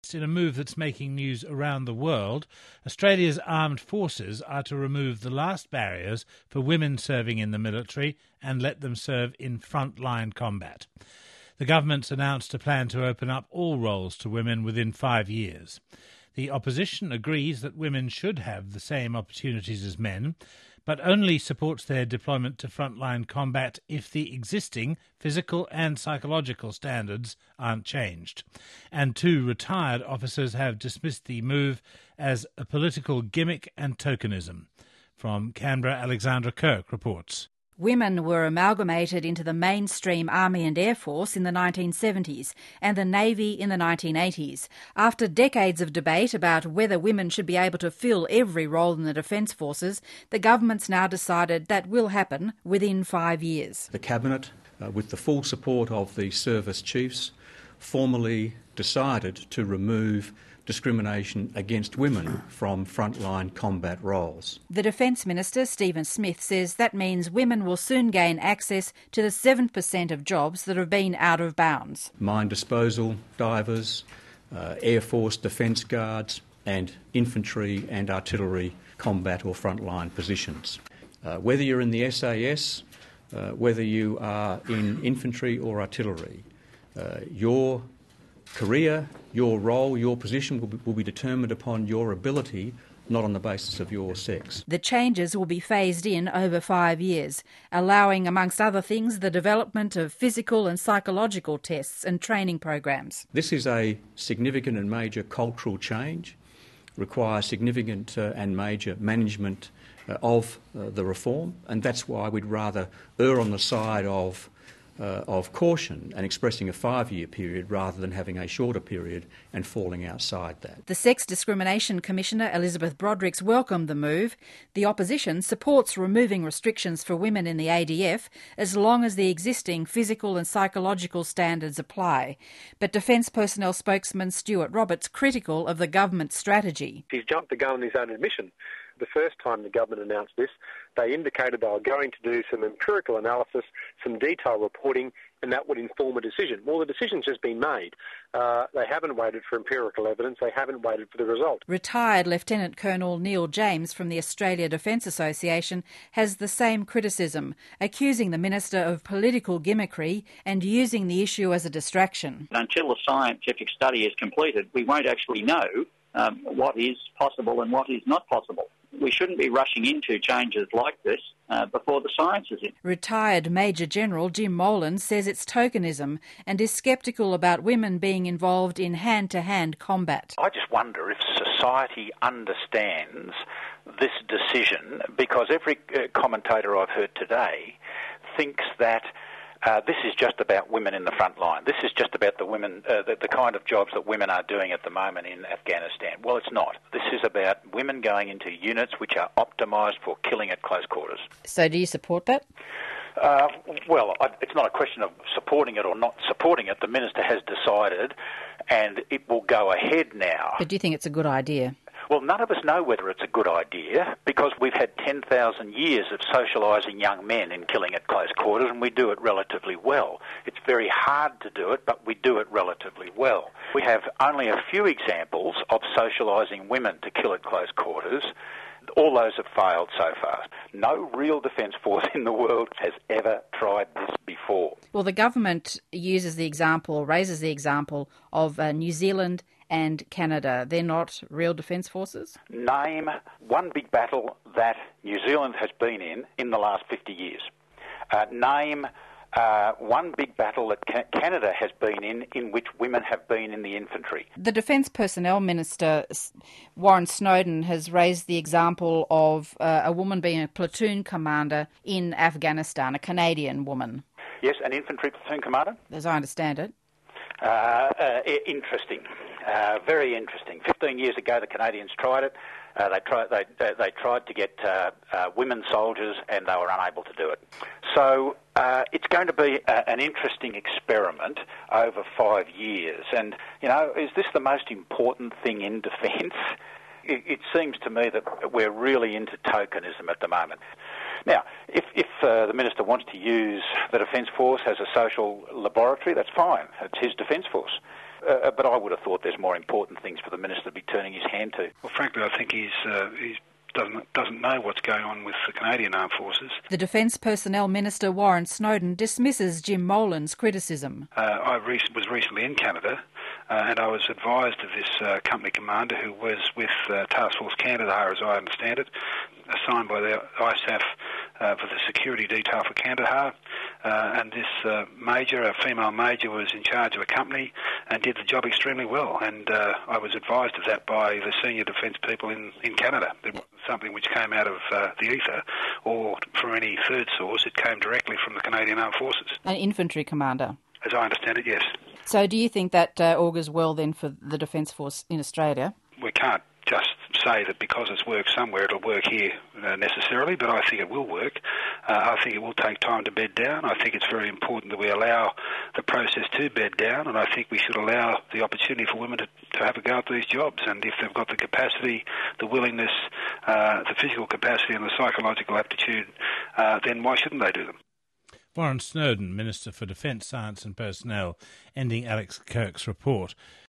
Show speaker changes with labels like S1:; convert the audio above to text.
S1: In a move that's making news around the world, Australia's armed forces are to remove the last barriers for women serving in the military and let them serve in frontline combat. The government's announced a plan to open up all roles to women within 5 years. The opposition agrees that women should have the same opportunities as men, but only supports their deployment to frontline combat if the existing physical and psychological standards aren't changed. And 2 retired officers have dismissed the move as a political gimmick and tokenism. From Canberra, Alexandra Kirk reports.
S2: Women were amalgamated into the mainstream Army and Air Force in the 1970s and the Navy in the 1980s. After decades of debate about whether women should be able to fill every role in the Defence Forces, the government's now decided that will happen within 5 years.
S3: The Cabinet, with the full support of the service chiefs, formally decided to remove discrimination against women from frontline combat roles.
S2: The Defence Minister, Stephen Smith, says that means women will soon gain access to the 7% of jobs that have been out of bounds.
S3: Mine disposal, divers, Air Force Defence Guards and infantry and artillery combat or frontline positions. Whether you're in the SAS, whether you are in infantry or artillery, your career, your role, your position will be determined upon your ability, not on the basis of your sex.
S2: The changes will be phased in over 5 years, allowing, amongst other things, the development of physical and psychological tests and training programs.
S3: This is a significant and major cultural change, requires significant and major management of the reform, and that's why we'd rather err on the side of caution and expressing a 5-year period rather than having a shorter period and falling outside that.
S2: The Sex Discrimination Commissioner, Elizabeth Broderick's, welcomed the move. The opposition supports removing restrictions for women in the ADF as long as the existing physical and psychological standards apply. But Defence Personnel spokesman Stuart Roberts critical of the government's strategy.
S4: He's jumped the gun on his own admission. The first time the government announced this, they indicated they were going to do some empirical analysis, some detailed reporting, and that would inform a decision. Well, the decision's just been made. They haven't waited for empirical evidence. They haven't waited for the result.
S2: Retired Lieutenant Colonel Neil James from the Australia Defence Association has the same criticism, accusing the Minister of political gimmickry and using the issue as a distraction.
S5: Until the scientific study is completed, we won't actually know what is possible and what is not possible. We shouldn't be rushing into changes like this before the science is in.
S2: Retired Major General Jim Molan says it's tokenism and is sceptical about women being involved in hand-to-hand combat.
S6: I just wonder if society understands this decision, because every commentator I've heard today thinks that this is just about women in the front line. This is just about the women, the kind of jobs that women are doing at the moment in Afghanistan. Well, it's not. This is about women going into units which are optimised for killing at close quarters.
S2: So do you support that?
S6: Well, it's not a question of supporting it or not supporting it. The Minister has decided, and it will go ahead now.
S2: But do you think it's a good idea?
S6: Well, none of us know whether it's a good idea, because we've had 10,000 years of socialising young men in killing at close quarters, and we do it relatively well. It's very hard to do it, but we do it relatively well. We have only a few examples of socialising women to kill at close quarters. All those have failed so far. No real defence force in the world has ever tried this before.
S2: Well, the government uses the example, or raises the example, of New Zealand and Canada. They're not real defence forces?
S6: Name one big battle that New Zealand has been in the last 50 years. Name one big battle that Canada has been in which women have been in the infantry.
S2: The Defence Personnel Minister, Warren Snowden, has raised the example of a woman being a platoon commander in Afghanistan, a Canadian woman.
S6: Yes, an infantry platoon commander.
S2: As I understand it.
S6: Interesting. Very interesting. 15 years ago, the Canadians tried it. They tried to get women soldiers, and they were unable to do it. So it's going to be an interesting experiment over 5 years. And, you know, is this the most important thing in defence? It seems to me that we're really into tokenism at the moment. Now, if the Minister wants to use the Defence Force as a social laboratory, that's fine. It's his Defence Force. But I would have thought there's more important things for the Minister to be turning his hand to.
S7: Well, frankly, I think he doesn't know what's going on with the Canadian Armed Forces.
S2: The Defence Personnel Minister Warren Snowden dismisses Jim Molan's criticism.
S7: I was recently in Canada and I was advised of this company commander who was with Task Force Kandahar, as I understand it, assigned by the ISAF for the security detail for Kandahar. And this major, a female major, was in charge of a company and did the job extremely well. And I was advised of that by the senior defence people in Canada. It wasn't something which came out of the ether or from any third source. It came directly from the Canadian Armed Forces.
S2: An infantry commander?
S7: As I understand it, yes.
S2: So do you think that augurs well then for the Defence Force in Australia?
S7: We can't just say that because it's worked somewhere it'll work here necessarily, but I think it will work. I think it will take time to bed down. I think it's very important that we allow the process to bed down, and I think we should allow the opportunity for women to have a go at these jobs. And if they've got the capacity, the willingness, the physical capacity and the psychological aptitude, then why shouldn't they do them?
S1: Warren Snowden, Minister for Defence, Science and Personnel, ending Alex Kirk's report.